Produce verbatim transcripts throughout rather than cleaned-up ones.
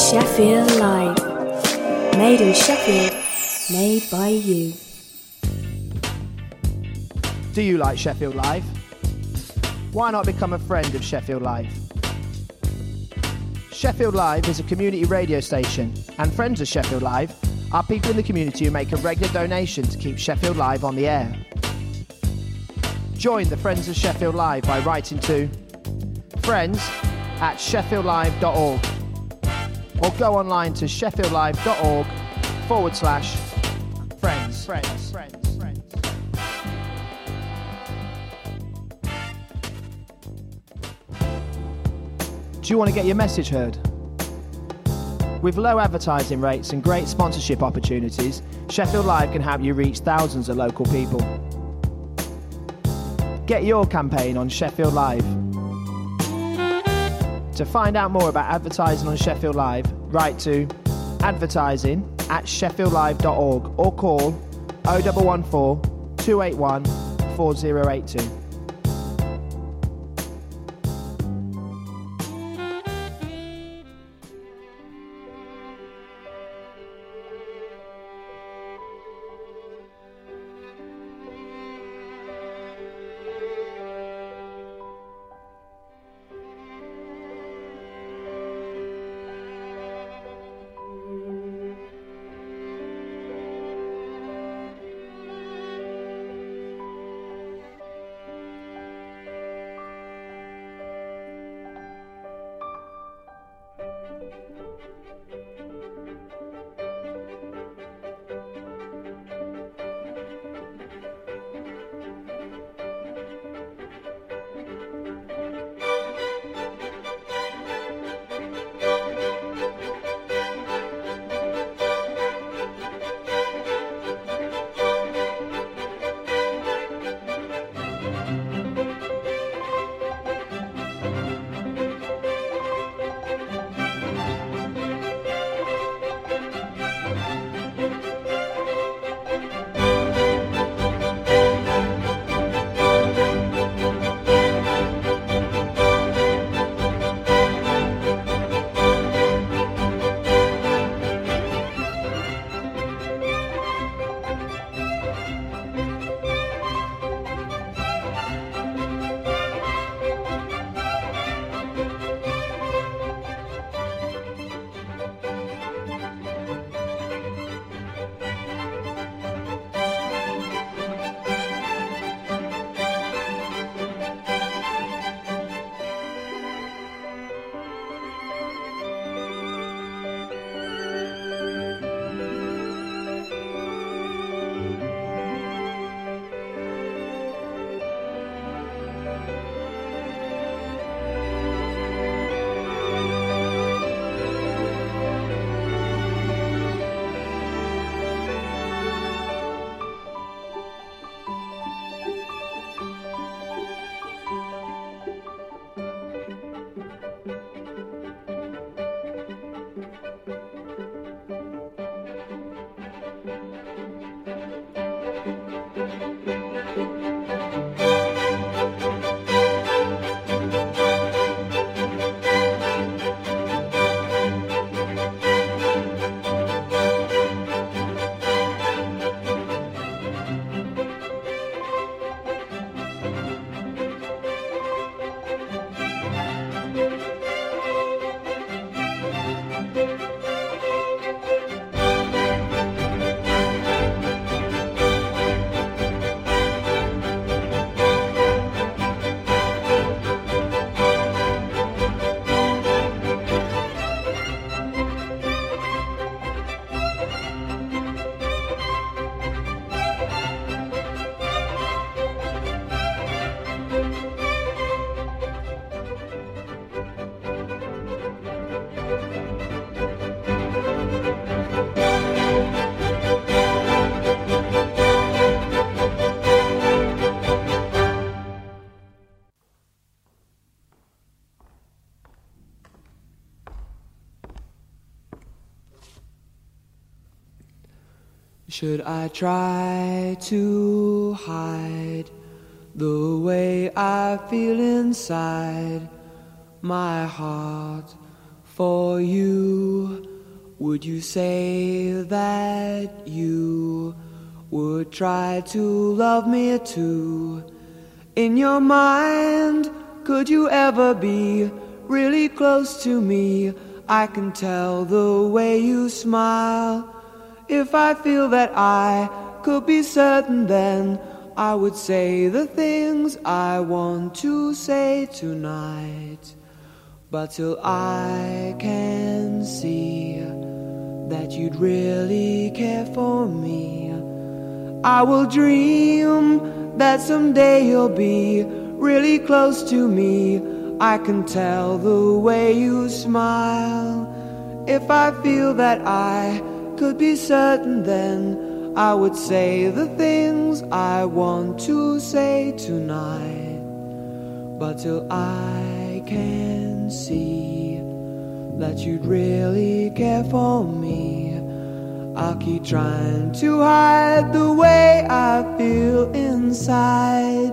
Sheffield Live. Made in Sheffield, made by you. Do you like Sheffield Live? Why not become a friend of Sheffield Live? Sheffield Live is a community radio station, and friends of Sheffield Live are people in the community who make a regular donation to keep Sheffield Live on the air. Join the Friends of Sheffield Live by writing to friends at sheffield live dot org or go online to sheffield live dot org forward slash friends. Friends. Friends. Friends. Do you want to get your message heard? With low advertising rates and great sponsorship opportunities, Sheffield Live can help you reach thousands of local people. Get your campaign on Sheffield Live. To find out more about advertising on Sheffield Live, write to advertising at sheffield live dot org or call oh one one four, two eight one, four oh eight two. Should I try to hide the way I feel inside my heart for you? Would you say that you would try to love me too? In your mind, could you ever be really close to me? I can tell the way you smile. If I feel that I could be certain, then I would say the things I want to say tonight. But till I can see that you'd really care for me, I will dream that someday you'll be really close to me. I can tell the way you smile. If I feel that I could be certain, then I would say the things I want to say tonight. But till I can see that you'd really care for me, I'll keep trying to hide the way I feel inside.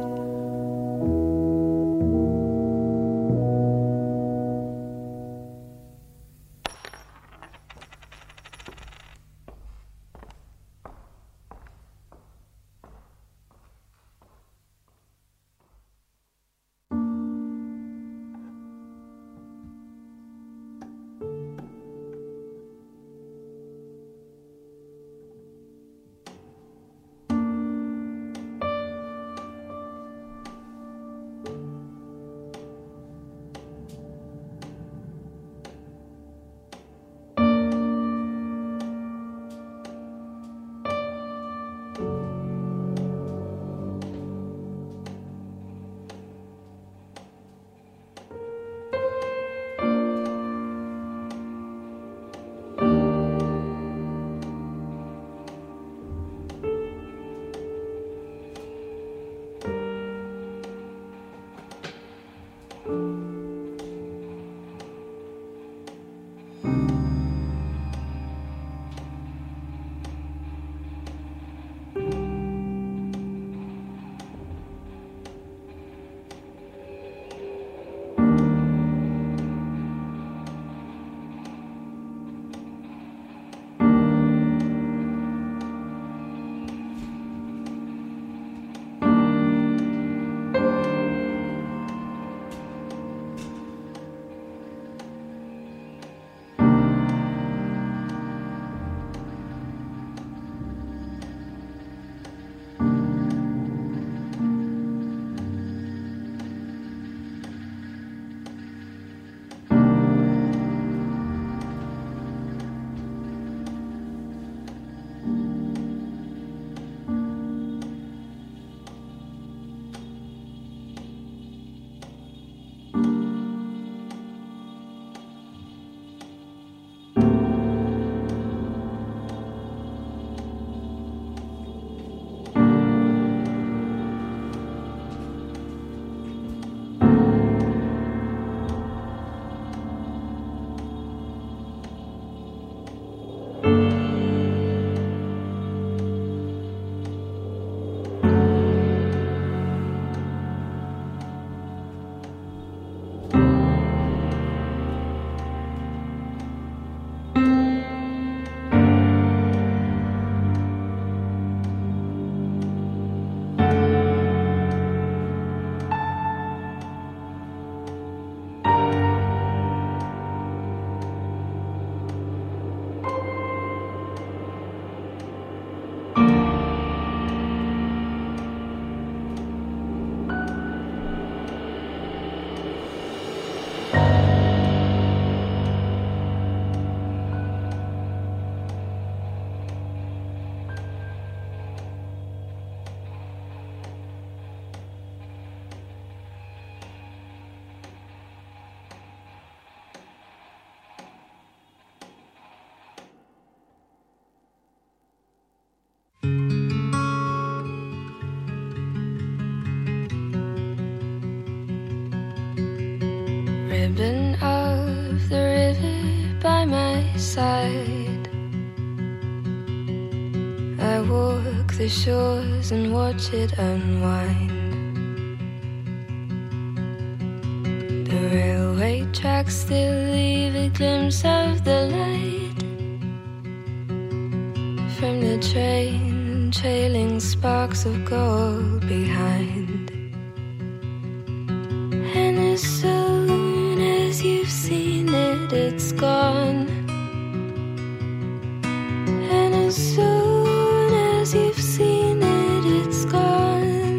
ribbon of the river by my side. I walk the shores and watch it unwind. The railway tracks still leave a glimpse of the light. from the train, trailing sparks of gold behind. And as soon as you've seen it, it's gone. And as soon as you've seen it, it's gone.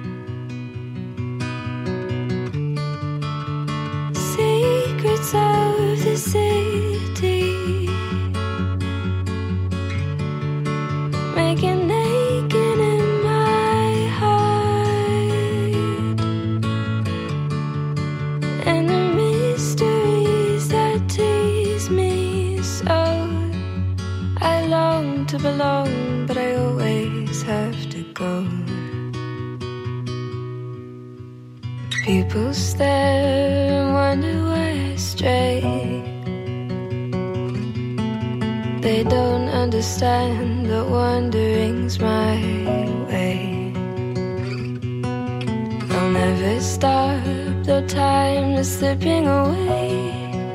Secrets of the city, making naked in my heart, and the mysteries that tease me so. I long to belong, but I always have to go. People stare and wonder why I stray. They don't understand that wandering's my way. I'll never stop, though time is slipping away.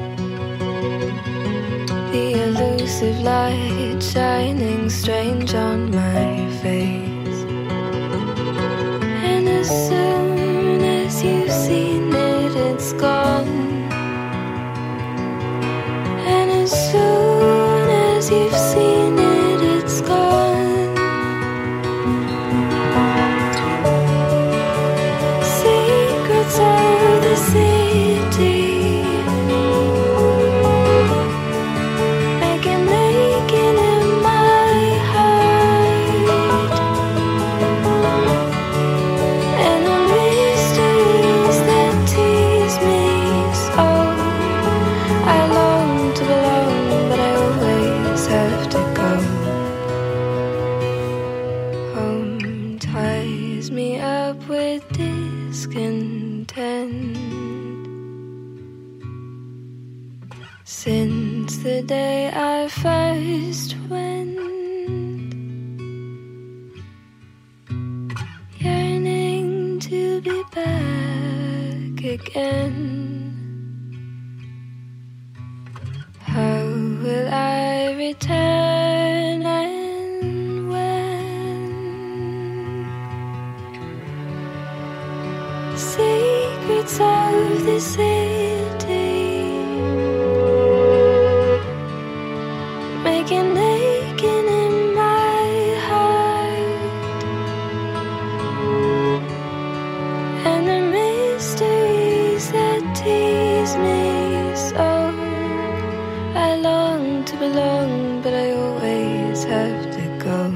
The elusive light shining strange on my face. And as soon as you've seen it, it's gone. And as soon as you've seen it, it's gone. Secrets of the city, making naked in my heart, and the mysteries that tease me so. I long to belong, but I always have to go. Home ties me up with discontent. Since the day I first went, yearning to be back again. How will I return and when? Secrets of the city, making naked in my heart, and the mysteries that tease me so. I long to belong, but I always have to go.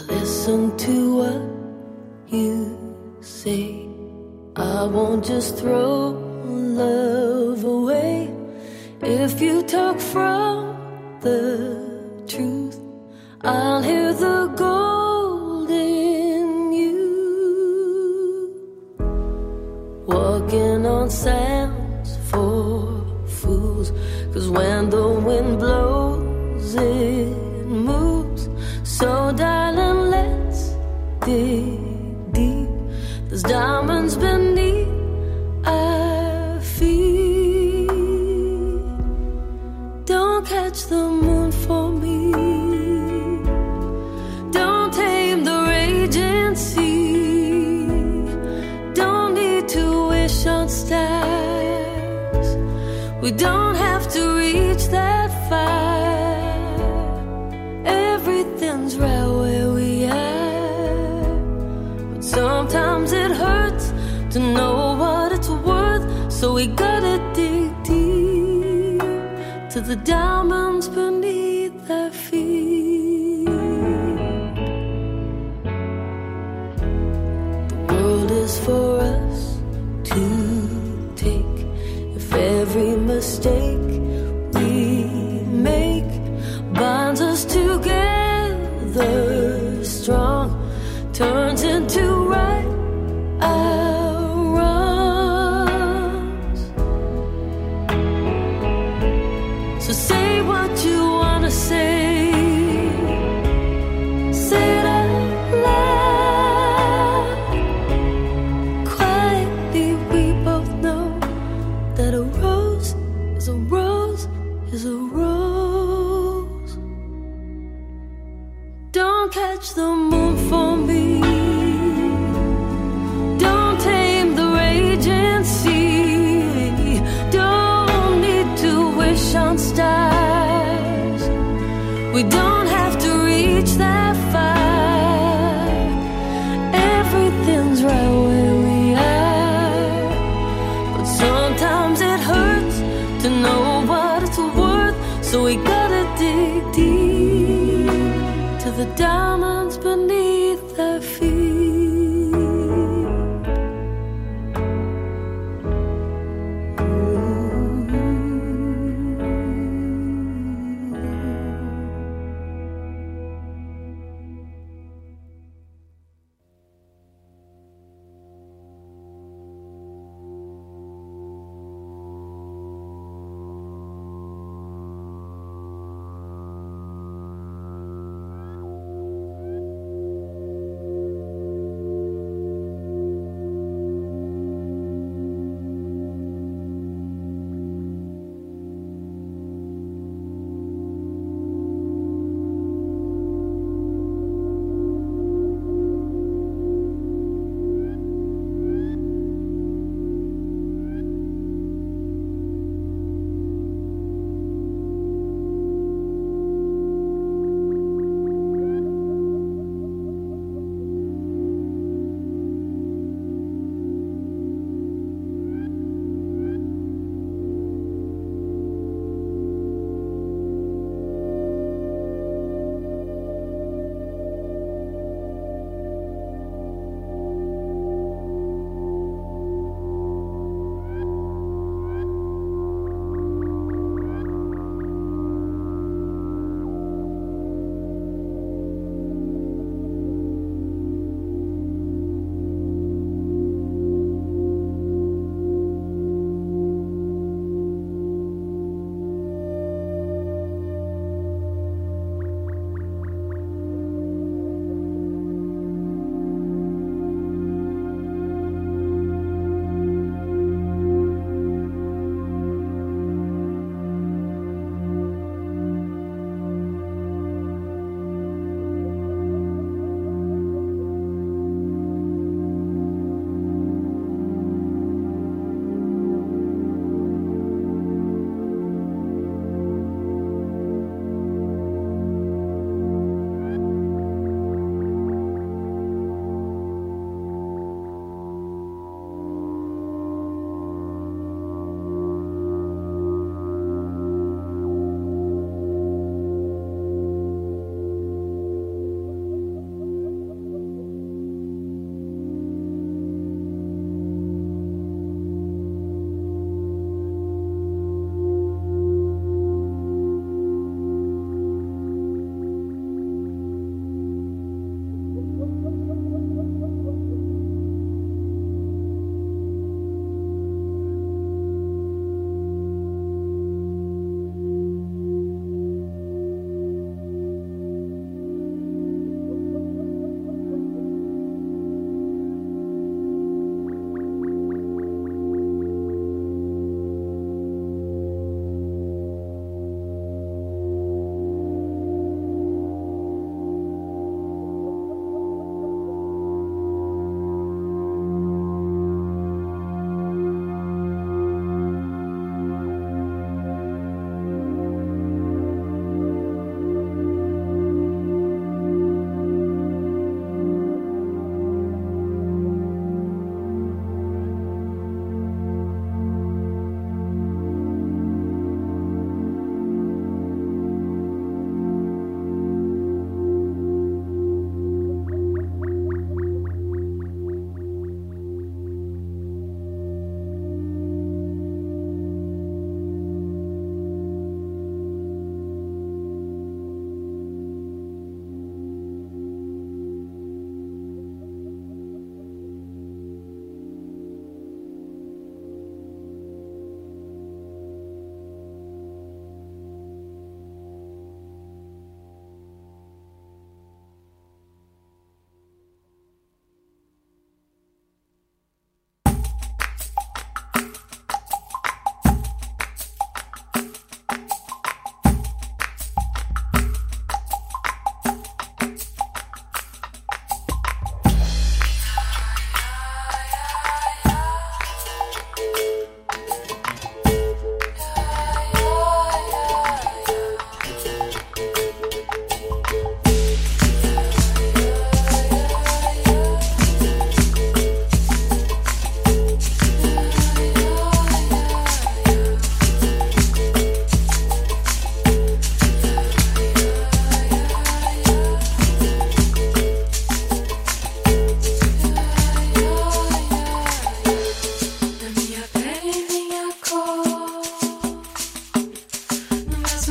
listen to what you say. I won't just throw love away. If you talk from the truth, I'll hear the gold in you. Walking on sands for fools, 'cause when the wind blows it moves. So darling, let's dig deep. There's diamonds beneath our feet. Don't catch the moon for me. Don't tame the raging sea. Don't need to wish on stars. We don't have to reach that far. Everything's right where we are. But sometimes it hurts to know what it's worth. So we gotta dig deep to the diamonds beneath our feet. The world is for us to take. If every mistake we make binds us together strong, turns into right our wrongs. So say what you wanna say. Say it out loud. Quietly we both know that a rose is a rose is a rose. Don't catch the moon for me. Don't tame the raging sea. Don't need to wish on stars. We don't have to reach that far. Everything's right where we are. But sometimes it hurts to know what it's worth. So we gotta dig deep to the diamonds beneath our feet.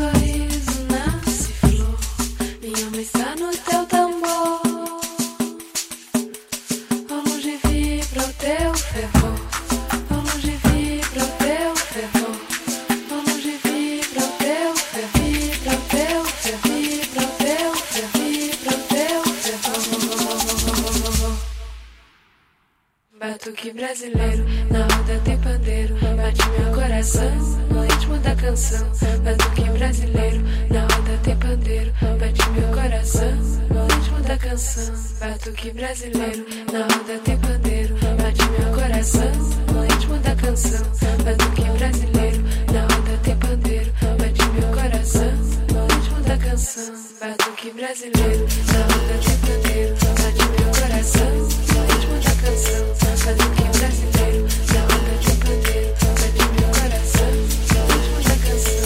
sorriso nasce flor, minha alma está no teu tambor. Ao longe vibra o teu fervor, ao longe vibra o teu fervor, ao longe vibra o teu fervor, vibra o teu fervor, vibra o teu fervor, vibra o teu fervor. Batuque brasileiro, na roda tem pandeiro, bate meu coração no ritmo da canção. Batuque brasileiro, na roda tem pandeiro, bate meu coração no ritmo da canção. Batuque brasileiro, na roda tem pandeiro, bate meu coração no ritmo da canção. Batuque brasileiro, na roda tem pandeiro, bate meu coração no ritmo da canção. Batuque brasileiro, na roda tem pandeiro, bate meu coração no ritmo da canção. Batuque brasileiro, na roda tem pandeiro, bate meu coração no ritmo da canção.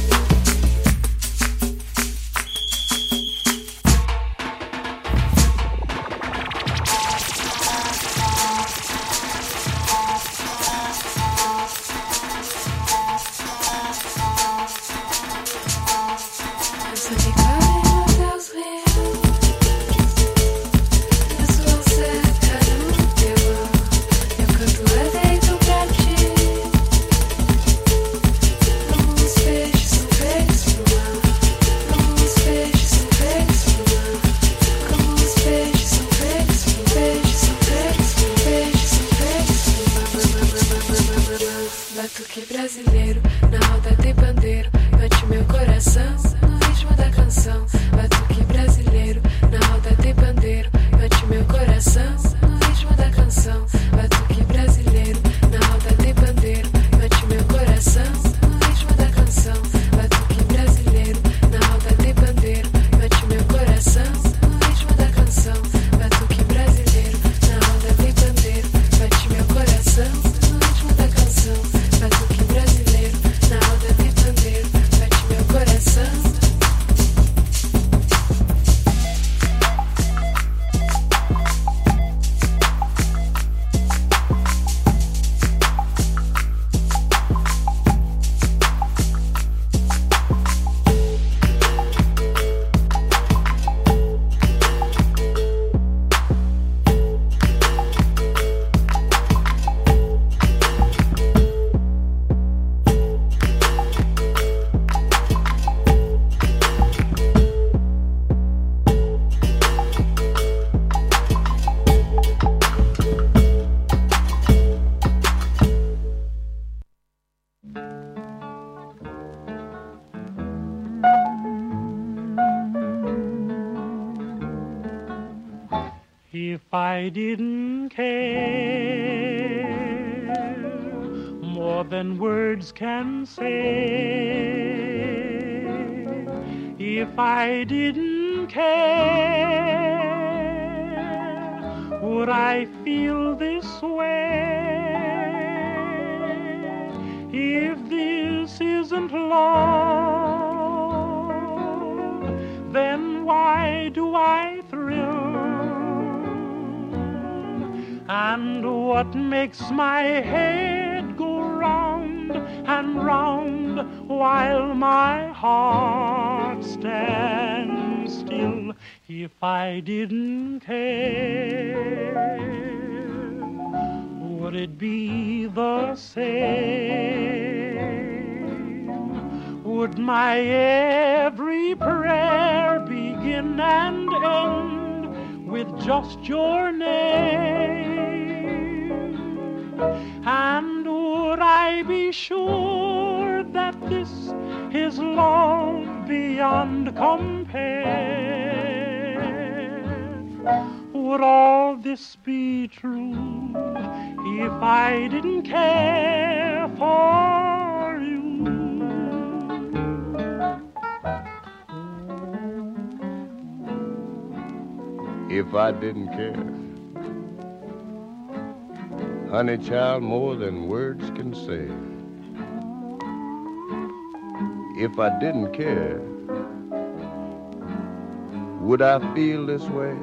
Eu sou de carne nos teus rios, eu sou ao cerca no teu ar, eu canto é deito pra ti, como os peixes são feitos pro mar, como os peixes são feitos pro mar, como os peixes são feitos pro peixes são feitos pro peixes são feitos pro mar. Batuque brasileiro, na roda tem pandeiro, bate meu coração no ritmo da canção. Batuque brasileiro, na roda tem pandeiro, bate meu coração no ritmo da canção. Batuque brasileiro, na roda tem pandeiro, bate meu coração no ritmo da canção. Batuque brasileiro, na roda tem pandeiro, bate meu coração no ritmo da canção. Batuque brasileiro, na roda tem pandeiro, bate meu coração no ritmo da canção. Batuque brasileiro, na roda tem pandeiro, bate meu coração. If I didn't care more than words can say, if I didn't care, would I feel this way? If this isn't love, then why do I thrill? And what makes my head go round and round while my heart stands still? If I didn't care, would it be the same? Would my every prayer begin and end with just your name? And would I be sure that this is love beyond compare? Would all this be true if I didn't care for you? If I didn't care, honey child, more than words can say. If I didn't care, would I feel this way?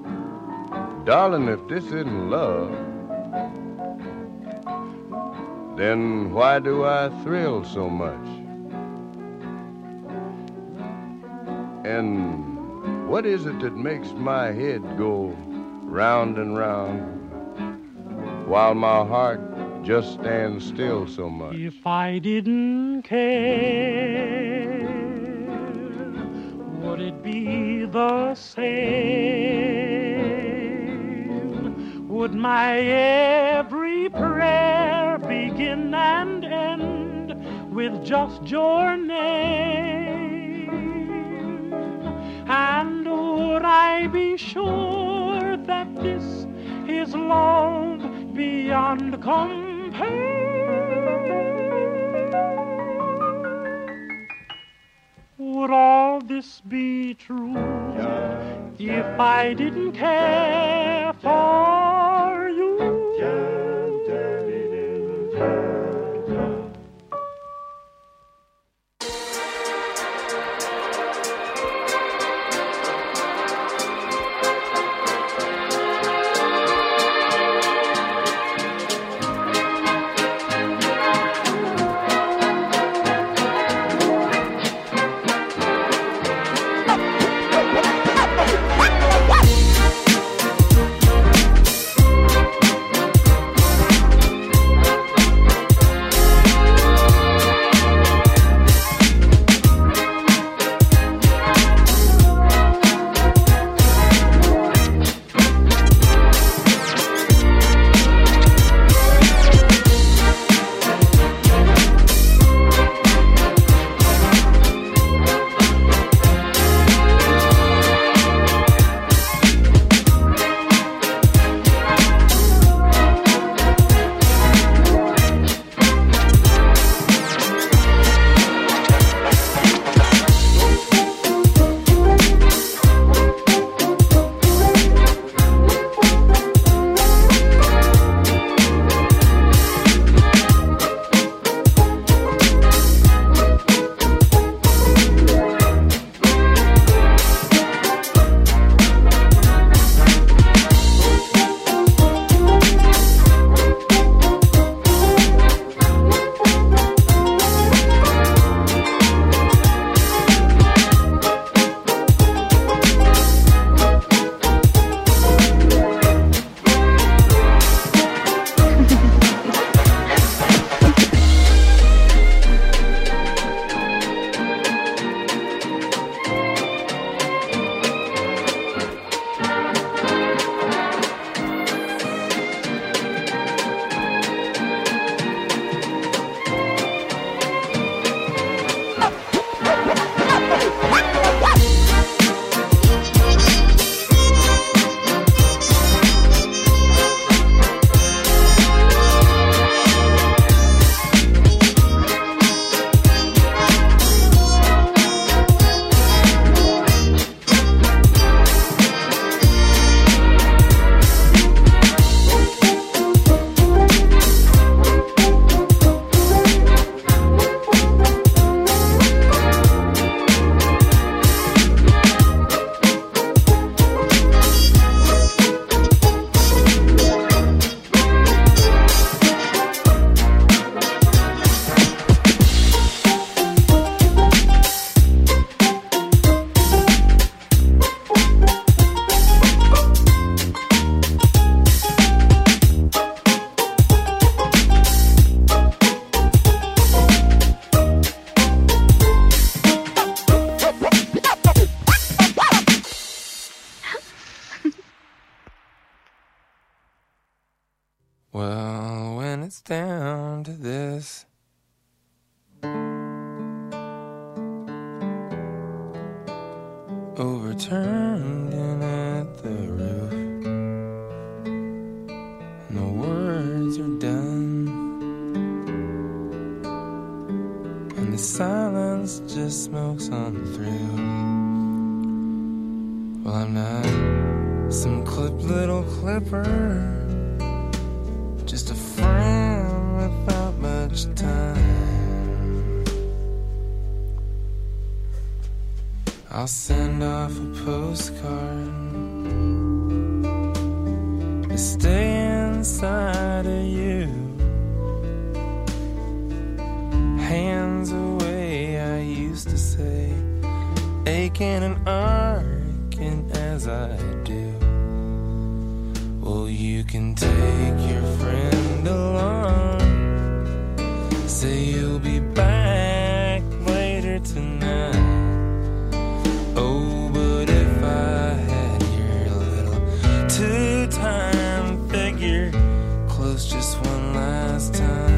Darling, if this isn't love, then why do I thrill so much? And what is it that makes my head go round and round while my heart just stands still so much? If I didn't care, would it be the same? Would my every prayer begin and end with just your name? And would I be sure that this is love beyond compare? Would all this be true if I didn't care for you? Well, when it's down to this, overturned in at the roof, and the words are done, and the silence just smokes on through. Well, I'm not some clipped little clipper, just a friend without much time. I'll send off a postcard to stay inside of you, aching and arcing as I do. Well, you can take your friend along. Say you'll be back later tonight. Oh, but if I had your little two-time figure close just one last time.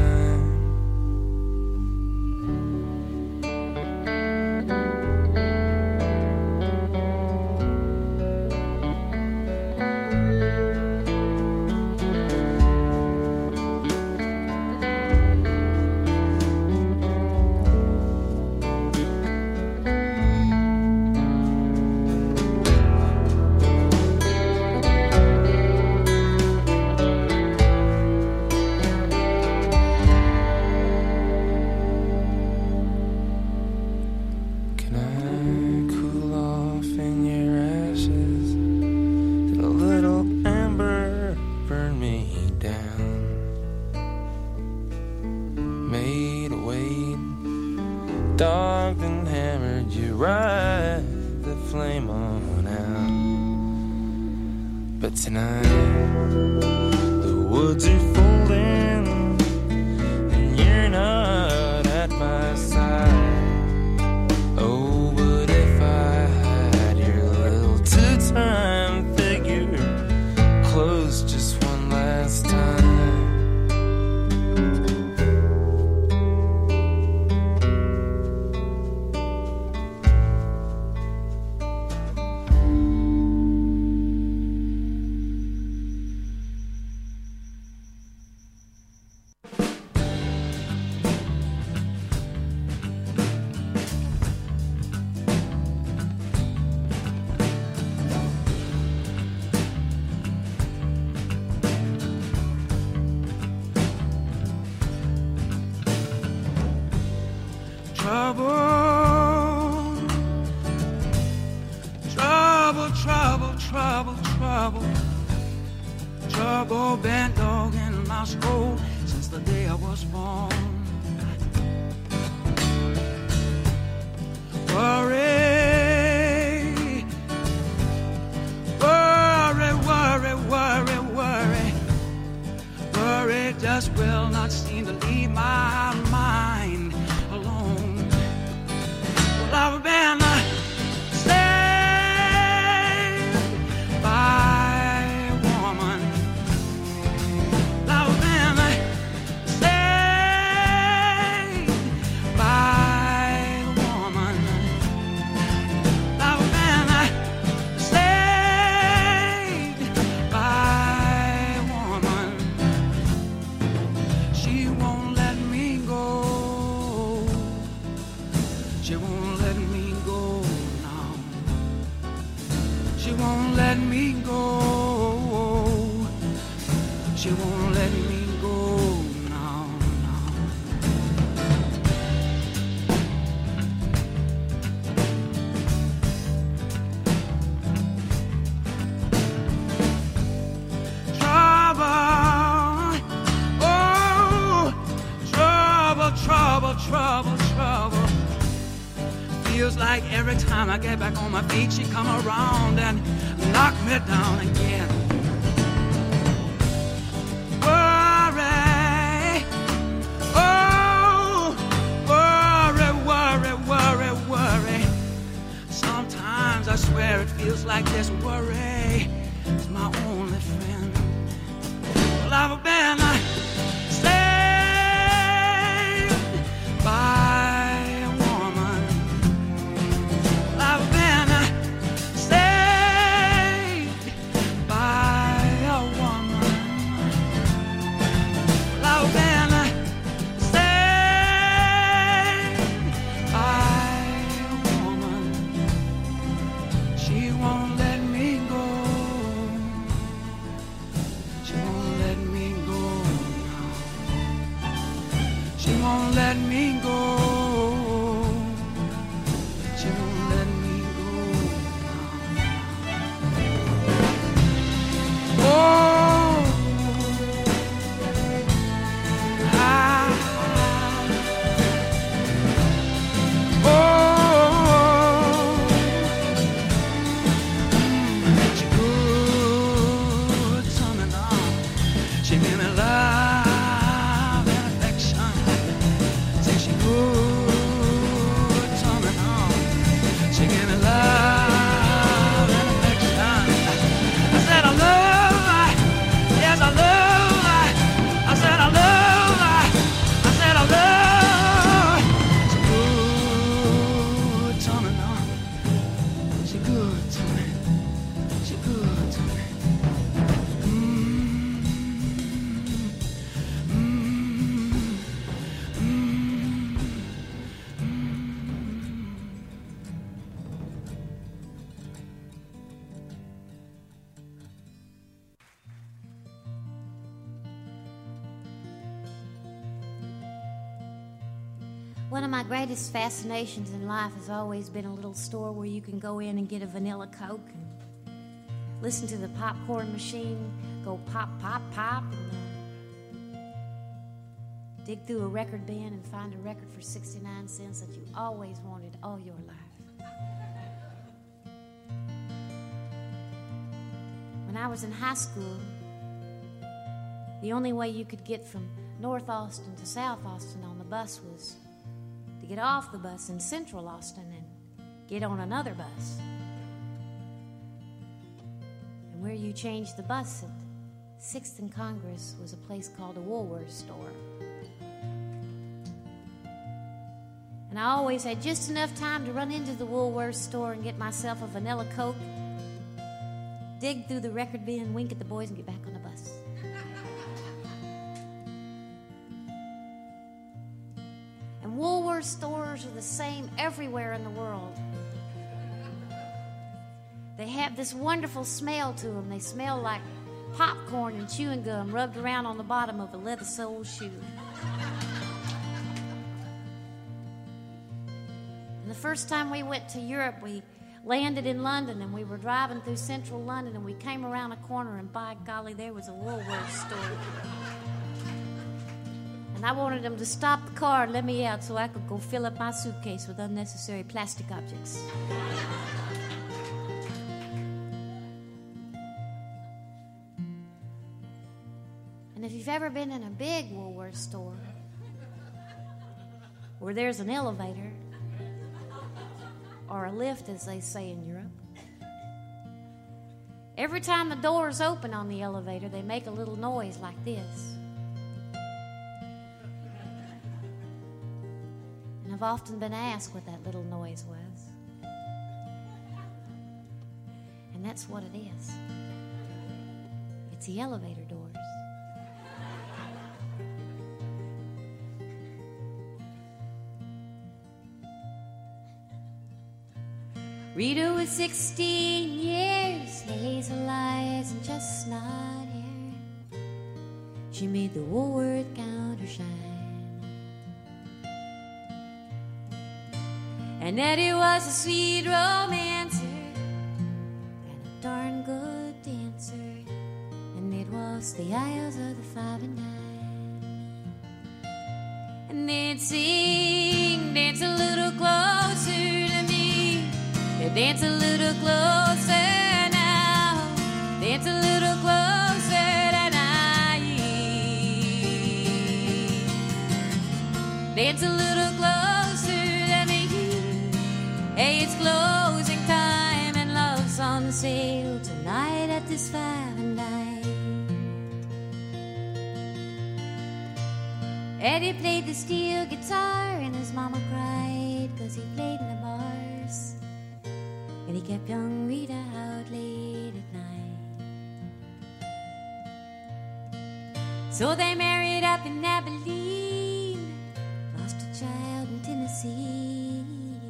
Dogged and hammered you right the flame on out. But tonight the woods are folding and you're not at my side. Oh, but if I had your little two-time figure close just one last time. Trouble, trouble, trouble, trouble, trouble. Trouble been dogging my soul since the day I was born. Worry, worry, worry, worry, worry. Worry just will not seem to leave my mind alone. Well, I've been uh, saved by a woman. I've been uh, saved by a woman. I've been uh, saved by a woman. She won't let me go. She won't let me go now. She won't let me go. She won't let me go now, now. Trouble, oh, trouble, trouble, trouble, trouble. Feels like every time I get back on my feet, she come around and knock me down again. Worry, oh, worry, worry, worry, worry. Sometimes I swear it feels like this worry is my only friend. Well, I've been uh, saved by a woman. I've been uh, saved by a woman. I've been uh, saved by a woman. She won't let me go. She won't let me go now. She won't let me go. She won't let me go now. Oh, I, oh, One of my greatest fascinations in life has always been a little store where you can go in and get a vanilla Coke and listen to the popcorn machine go pop, pop, pop, and uh, dig through a record bin and find a record for sixty-nine cents that you always wanted all your life. When I was in high school, the only way you could get from North Austin to South Austin on the bus was to get off the bus in Central Austin and get on another bus. And where you changed the bus at sixth and Congress was a place called a Woolworth store. And I always had just enough time to run into the Woolworth store and get myself a vanilla Coke, dig through the record bin, wink at the boys, and get back on the bus. And Woolworth stores are the same everywhere in the world. They have this wonderful smell to them. They smell like popcorn and chewing gum rubbed around on the bottom of a leather-soled shoe. And the first time we went to Europe, we landed in London, and we were driving through central London, and we came around a corner, and by golly, there was a Woolworth store. And I wanted them to stop the car and let me out so I could go fill up my suitcase with unnecessary plastic objects. And if you've ever been in a big Woolworth store where there's an elevator, or a lift, as they say in Europe, every time the doors open on the elevator, they make a little noise like this. And I've often been asked what that little noise was. And that's what it is. It's the elevator doors. Rita was sixteen years, hazel eyes and chestnut hair. She made the Woolworth counter shine. And Eddie was a sweet romancer and a darn good dancer. And it was the aisles of the five and nine. And they'd sing, dance a little closer to me. Dance a little closer now. Dance a little closer tonight. Dance a little closer to me. Hey, it's closing time and love's on sale tonight at this five and nine. Eddie played the steel guitar and his mama cried 'cause he played in the bars. And he kept young Rita out late at night. So they married up in Abilene, lost a child in Tennessee,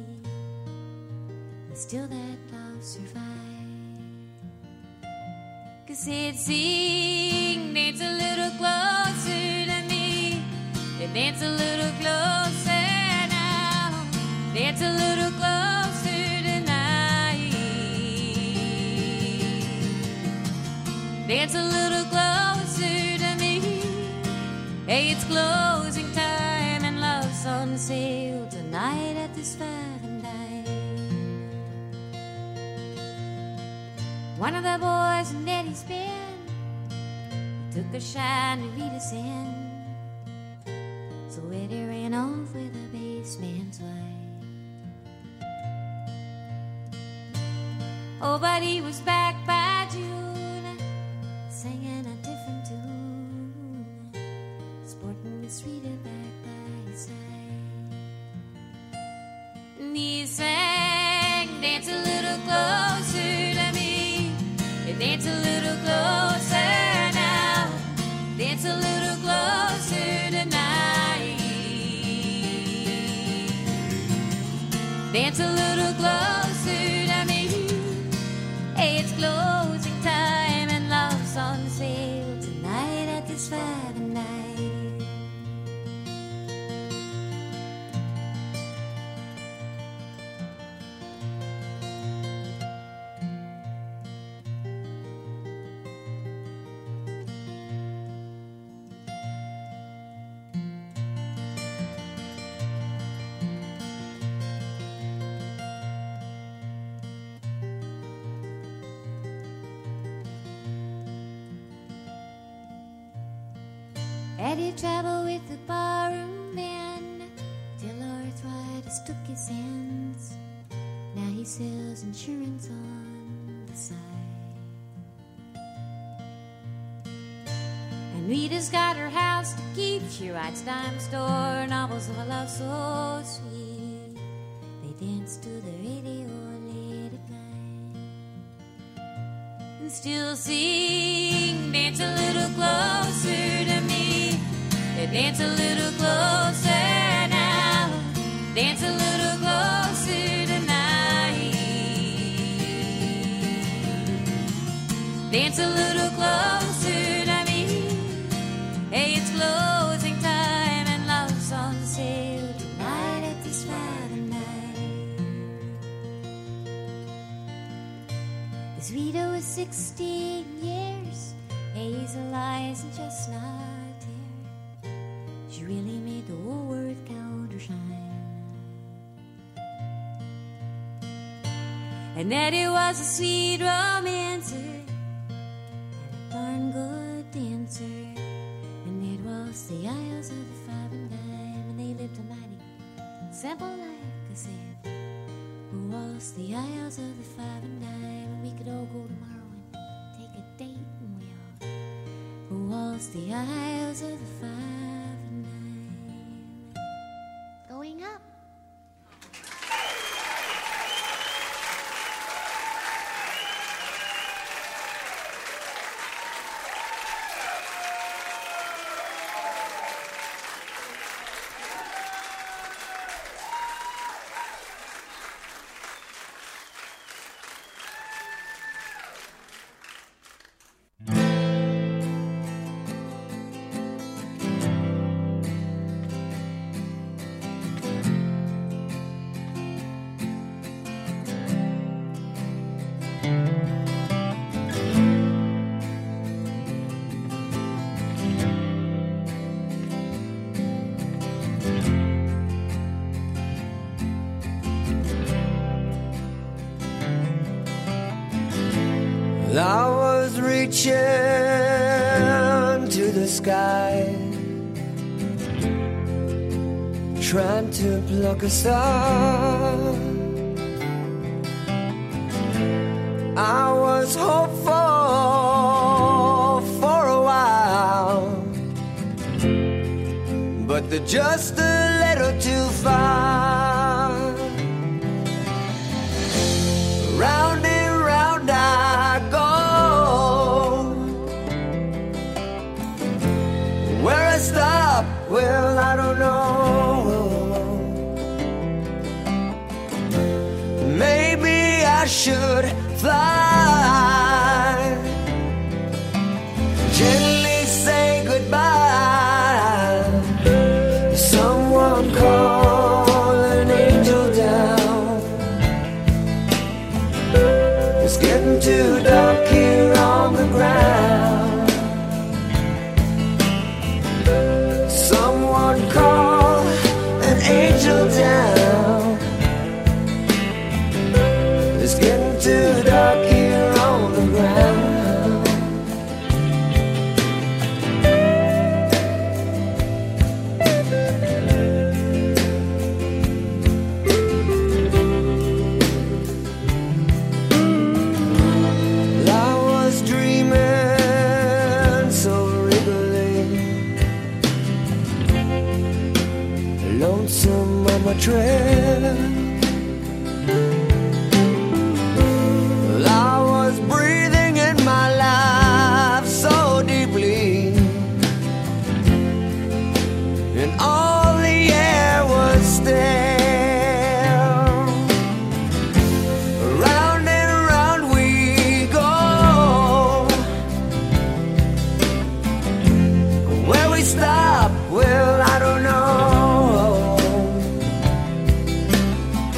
and still that love survived. 'Cause he'd sing, dance a little closer to me, and dance a little closer now, dance a little closer. Dance a little closer to me. Hey, it's closing time and love's on sale tonight at this five and nine. One of the boys in Eddie's band, he took a shine to Rita's hand. So Eddie ran off with a bassman's wife. Oh, but he was back by June, singing a different tune, sporting Miss Rita back by his side. And he sang, dance a little closer to me, dance a little closer now, dance a little closer tonight, dance a little closer to me. Hey, it's closing time and love's on sale tonight at this five and nine. Daddy traveled with the barroom band till arthritis took his hands. Now he sells insurance on the side. And Rita's got her house to keep. She writes dime store novels of a love so sweet. They dance to the radio late at night and still sing, dance a little closer to me. They dance a little closer now, dance a little closer tonight. Dance a little closer to me. Hey, it's closing time and love's on sale tonight at this Friday night. As Rita was sixteen years, hazel eyes and chestnut hair, she really made the whole world count her shine. And Eddie was a sweet romancer and a darn good dancer. It was the Isles of the Five and Dime, and they lived a mighty simple life, I said. Who was the Isles of the Five and Dime, and we could all go tomorrow and take a date, and we all. Who was the Isles of the Five and Dime? Going up. I was reaching to the sky, trying to pluck a star. I was hopeful for a while, but they're just a little too far. Round and round I go, where I stop, well, I don't know. Maybe I should fly, gently say goodbye. Someone call an angel down. It's getting too dark here on the ground. Someone call an angel down. It's getting too dark here on the ground. I was dreaming so regally, lonesome on my trail. I was breathing in my life so deeply, and all the air was stale. Round and round we go, where we stop, well, I don't know.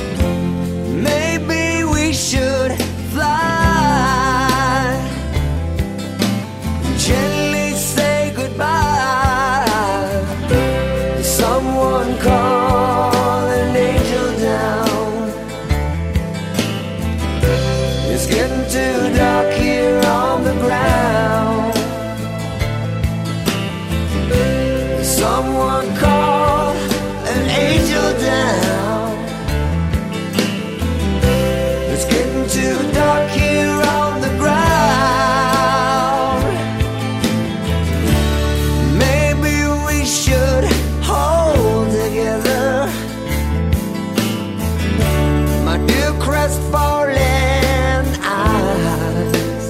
crestfallen eyes,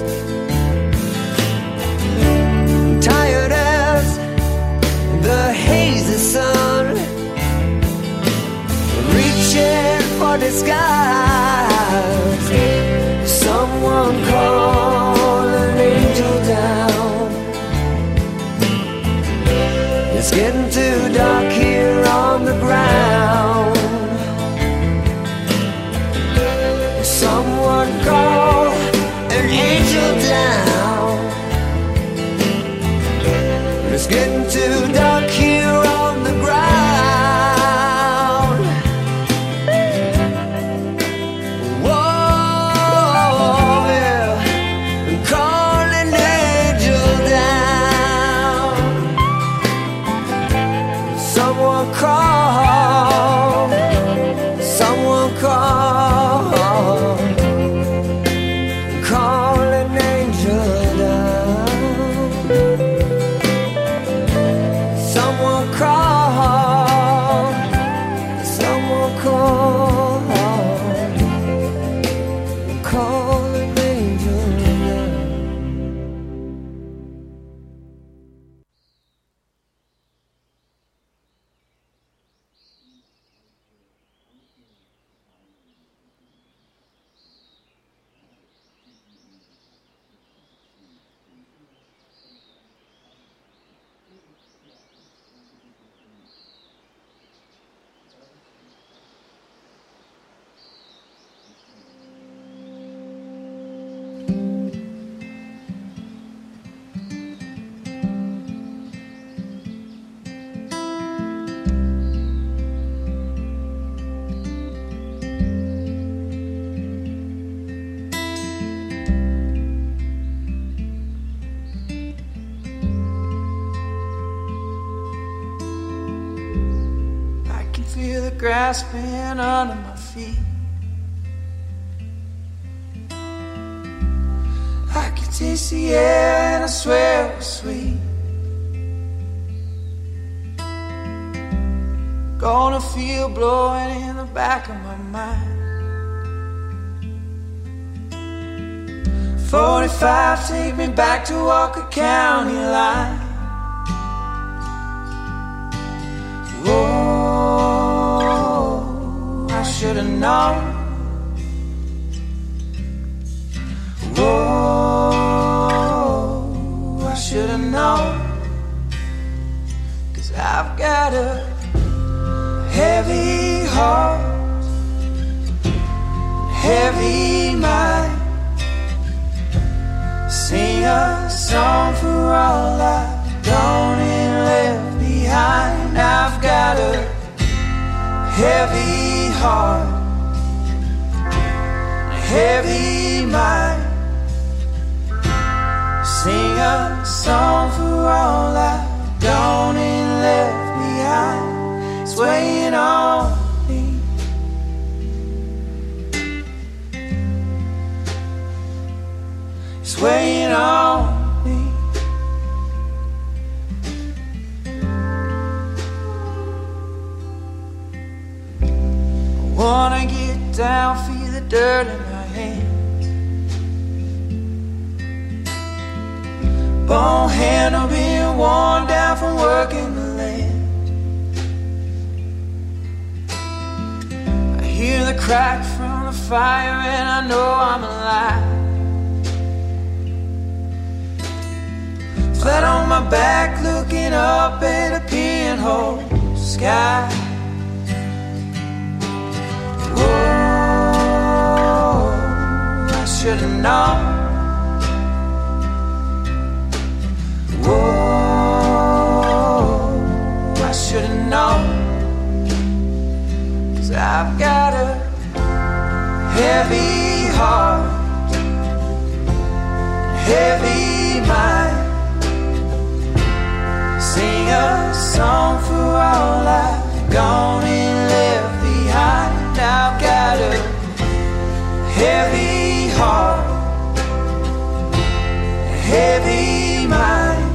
tired as the hazy sun, reaching for the skies. Someone call an angel down. It's getting too dark here on the ground. Someone call an angel down. It's getting too dark here on the ground. Whoa, yeah. Call an angel down. Someone call, someone call, call an angel down. Someone call, someone call, call an angel down. I can feel the grass been under my feet. I can taste the air and I swear it was sweet. Gonna feel blowing in the back of my mind. forty-five, take me back to Walker County line. Whoa, I should have known. Whoa, I should have known. 'Cause I've got a heavy heart, heavy mind. Sing a song for all I've gone and left behind. I've got a heavy heart, heavy mind. Sing a song for all I've gone and left behind. It's weighing on me. It's weighing on me. I wanna get down, feel the dirt in my hands. Bone handle being worn down from working the land. I hear the crack from the fire and I know I'm alive. Flat on my back looking up at a pinhole sky. Whoa, I should have known. Whoa, I should have known. 'Cause I've got a heavy heart, heavy mind. Sing a song for all I've gone and left behind. I've got a heavy heart, heavy mind.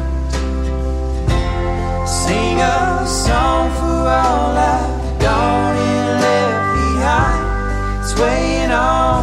Sing a song for all I've gone and left behind. It's weighing on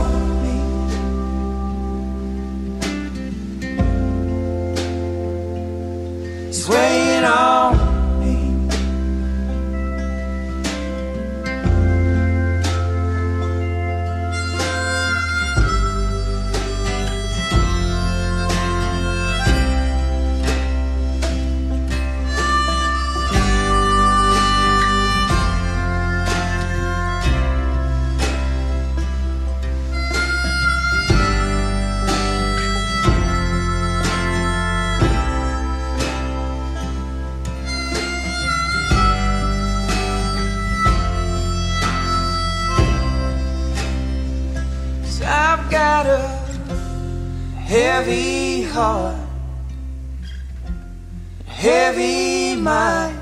got a heavy heart, heavy mind.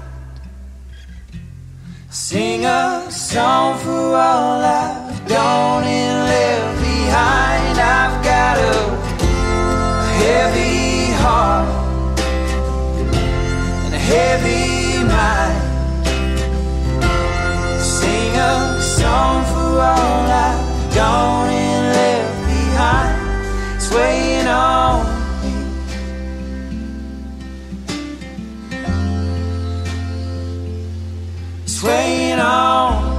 Sing a song for all I've gone and left behind. I've got a heavy heart and a heavy mind. Sing a song for all I've gone and left behind. It's weighing on me, it's weighing on me.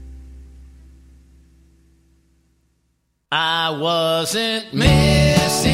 I wasn't missing